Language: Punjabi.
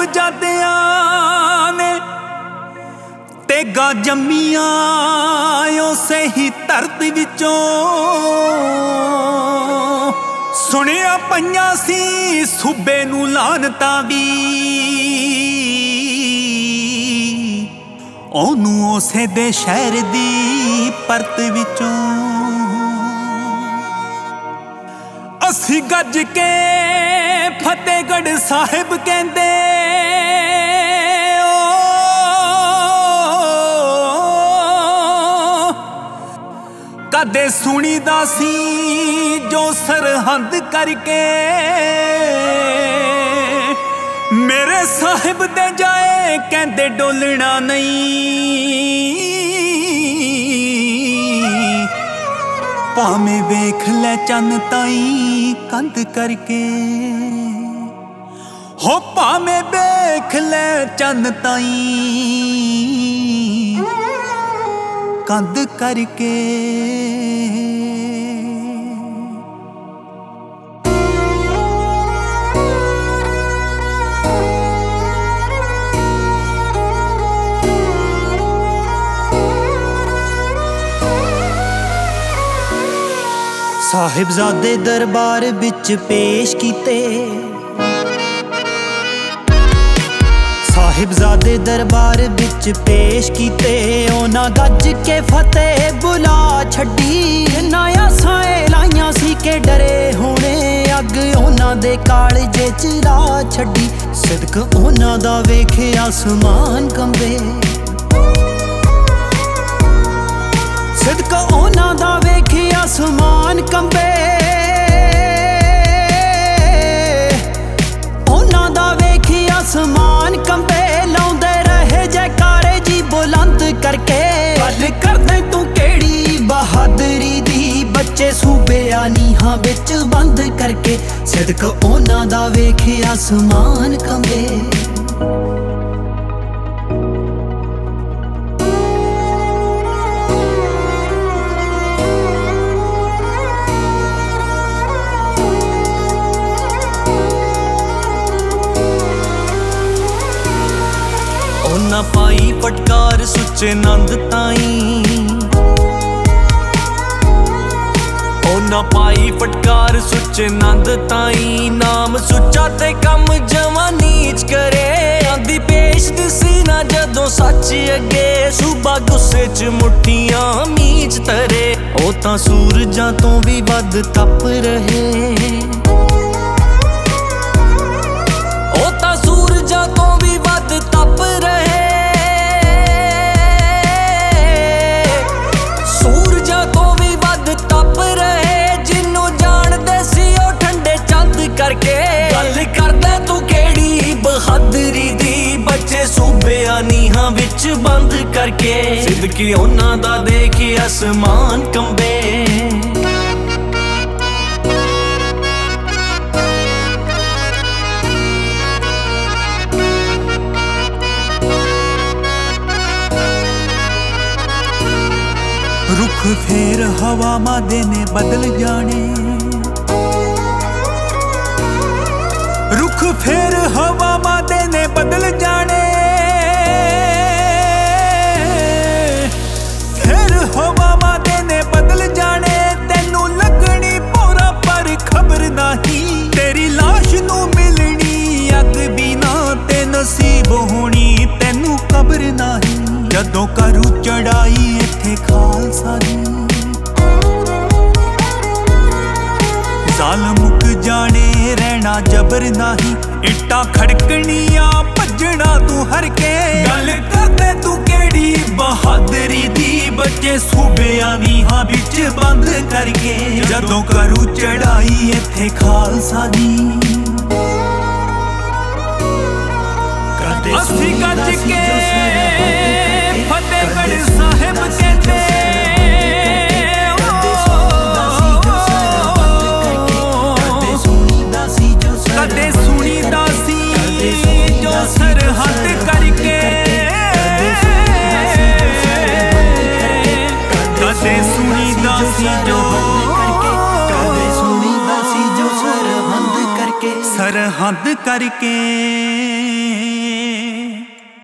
ਸਾਹਿਬਜ਼ਾਦਿਆਂ ਨੇ ਤੇਗਾ ਜੰਮੀਆਂ ਉਸੇ ਹੀ ਧਰਤੀ ਵਿੱਚੋਂ। ਸੁਣਿਆ ਪਈਆਂ ਸੀ ਸੂਬੇ ਨੂੰ ਲਾਨਤਾਂ ਵੀ, ਉਹਨੂੰ ਉਸੇ ਦੇ ਸ਼ਹਿਰ ਦੀ ਪਰਤ ਵਿੱਚੋਂ। ਅਸੀਂ ਗੱਜ ਕੇ ਫਤਿਹਗੜ੍ਹ ਸਾਹਿਬ ਕਹਿੰਦੇ, ਕਦੇ ਸੁਣੀਦਾ ਸੀ ਜੋ ਸਰਹੰਦ ਕਰਕੇ। ਮੇਰੇ ਸਾਹਿਬ ਦੇ ਜਾਏ ਕਹਿੰਦੇ ਡੋਲਣਾ ਨਹੀਂ, ਭਾਵੇਂ ਵੇਖ ਲੈ ਚੰਨ ਤਾਈਂ ਕੰਧ ਕਰਕੇ। ਹੋ ਭਾਵੇਂ ਵੇਖ ਲੈ ਚੰਨ ਤਾਈਂ ਕੰਧ ਕਰਕੇ। ਸਾਹਿਬਜ਼ਾਦੇ ਦਰਬਾਰ ਵਿੱਚ ਪੇਸ਼ ਕੀਤੇ, ਸਾਹਿਬਜ਼ਾਦੇ ਦਰਬਾਰ ਵਿੱਚ ਪੇਸ਼ ਕੀਤੇ। ਉਹਨਾਂ ਗੱਜ ਕੇ ਫਤਿਹ ਬੁਲਾ ਛੱਡੀ, ਨਾ ਆਸਾਂ ਲਾਈਆਂ ਸੀ ਕਿ ਡਰੇ ਹੋਣੇ। ਅੱਗ ਉਹਨਾਂ ਦੇ ਕਾਲਜੇ ਚ ਲਾ ਛੱਡੀ, ਸਿਦਕ ਉਹਨਾਂ ਦਾ ਵੇਖੇ ਆਸਮਾਨ ਕੰਬੇ। ਸਿਦਕ ਉਹਨਾਂ ਦਾ ਵੇਖੇ ਆਸਮਾਨ ਕੰਬੇ, ਉਹਨਾਂ ਦਾ ਵੇਖੇ ਆਸਮਾਨ ਕੰਬੇ। ਲਾਉਂਦੇ ਰਹੇ ਜੈਕਾਰੇ ਜੀ ਬੁਲੰਦ ਕਰਕੇ। ਗੱਲ ਕਰਦੇ ਤੂੰ ਕਿਹੜੀ ਬਹਾਦਰੀ ਦੀ, ਬੱਚੇ ਸੂਬਿਆਂ ਨੀਹਾਂ ਵਿੱਚ ਬੰਦ ਕਰਕੇ। ਸਿਦਕ ਉਹਨਾਂ ਦਾ ਵੇਖੇ ਆਸਮਾਨ ਕੰਬੇ। ਉਹਨਾਂ ਪਾਈ ਫਟਕਾਰ ਸੁੱਚੇ ਨੰਦ ਤਾਈਂ, ਉਹਨਾਂ ਪਾਈ ਫਟਕਾਰ ਸੁੱਚੇ ਨੰਦ ਤਾਈਂ। ਨਾਮ ਸੁੱਚਾ ਤੇ ਕੰਮ ਜਵਾਨੀ ਚ ਕਰੇ। ਆਂਦੀ ਪੇਸ਼ ਦਿਸੀ ਨਾ ਜਦੋਂ ਸੱਚ ਅੱਗੇ, ਸੂਬਾ ਗੁੱਸੇ ਚ ਮੁੱਠੀਆਂ ਮੀਚ ਤਰੇ। ਉਹ ਤਾਂ ਸੂਰਜਾਂ ਤੋਂ ਵੀ ਵੱਧ ਤਪ ਰਹੇ, ਉਹ ਤਾਂ ਸੂਰਜਾਂ ਤੋਂ ਵੀ ਵੱਧ ਤਪ ਰਹੇ। ਸੂਰਜਾਂ ਤੋਂ ਵੀ ਵੱਧ ਤਪ ਰਹੇ, ਜਿਹਨੂੰ ਜਾਣਦੇ ਸੀ ਉਹ ਠੰਡੇ ਚੰਦ ਕਰਕੇ। ਗੱਲ ਕਰਦਾ ਤੂੰ ਕਿਹੜੀ ਬਹਾਦਰੀ ਦੀ, ਬੱਚੇ ਸੂਬਿਆਂ ਨੀਹਾਂ ਵਿੱਚ ਬੰਦ ਕਰਕੇ। ਸਿਦਕੀ ਉਹਨਾਂ ਦਾ ਦੇਖੇ ਆਸਮਾਨ ਕੰਬੇ। ਰੁੱਖ ਫੇਰ ਹਵਾਵਾਂ ਦੇ ਨੇ ਬਦਲ ਜਾਣੇ, ਰੁੱਖ ਫੇਰ ਹਵਾਵਾਂ ਦੇ ਨੇ ਬਦਲ ਜਾਣੇ। ਫੇਰ ਹਵਾਵਾਂ ਦੇ ਨੇ ਬਦਲ ਜਾਣੇ, ਤੈਨੂੰ ਲੱਗਣੀ ਭੋਰਾ ਪਰ ਖਬਰ ਨਹੀਂ। ਤੇਰੀ ਲਾਸ਼ ਨੂੰ ਮਿਲਣੀ ਅੱਗ ਬਿਨਾ ਤੇ ਨਸੀਬ ਹੋਣੀ ਤੈਨੂੰ ਕਬਰ ਨਹੀਂ। ਜਦੋਂ ਕਰੂ ਚੜਾਈ ਇੱਥੇ ਖਾਲਸਾ ਦੀ, ਜ਼ਾਲਮ ਮੁੱਕ ਜਾਣੇ ਰਹਿਣਾ ਜਬਰ ਨਹੀਂ। ਇੱਟਾਂ ਖੜਕਣੀਆਂ ਭੱਜਣਾ ਤੂੰ ਹਰ ਕੇ। ਗੱਲ ਕਰਦੇ ਤੂੰ ਕਿਹੜੀ ਬਹਾਦਰੀ ਦੀ, ਬੱਚੇ ਸੂਬਿਆਂ ਨੀਹਾਂ ਵਿੱਚ ਬੰਦ ਕਰਕੇ। ਜਦੋਂ ਕਰੂ ਚੜਾਈ ਇੱਥੇ ਖਾਲਸਾ ਦੀ, ਅਸੀਂ ਗੱਜ ਕੇ ਫਤਿਹਗੜ੍ਹ ਸਾਹਿਬ ਕਹਿੰਦੇ। ਕਦੇ ਸੁਣੀਦਾ ਸੀ ਜੋ ਸਰਹੰਦ ਕਰਕੇ। ਕਦੇ ਸੁਣੀਦਾ ਸੀ ਜੋ ਸਰਹੰਦ ਕਰਕੇ।